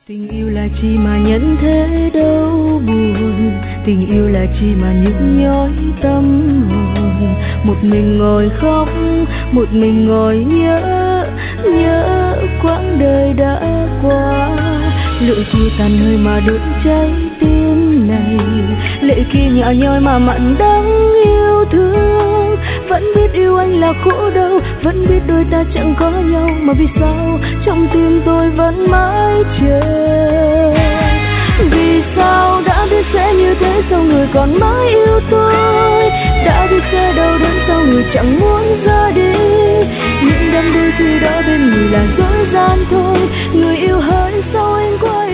Tình yêu là chi mà nhận thế đâu buồn, tình yêu là chi mà nhức nhói tâm hồn. Một mình ngồi khóc, một mình ngồi nhớ, nhớ quãng đời đã qua. Lửa kia tàn hơi mà đốt cháy tim này, lệ kia nhỏ nhoi mà mặn đắng yêu thương. Vẫn biết yêu anh là khổ đau, vẫn biết đôi ta chẳng có nhau, mà vì sao trong tim tôi vẫn mãi chờ. Vì sao đã biết sẽ như thế, sao người còn mãi yêu tôi? Đã biết sẽ đau đớn, sao người chẳng muốn ra đi? Nhưng đêm đôi khi đó bên người là dối gian thôi. Người yêu hỡi sao anh quay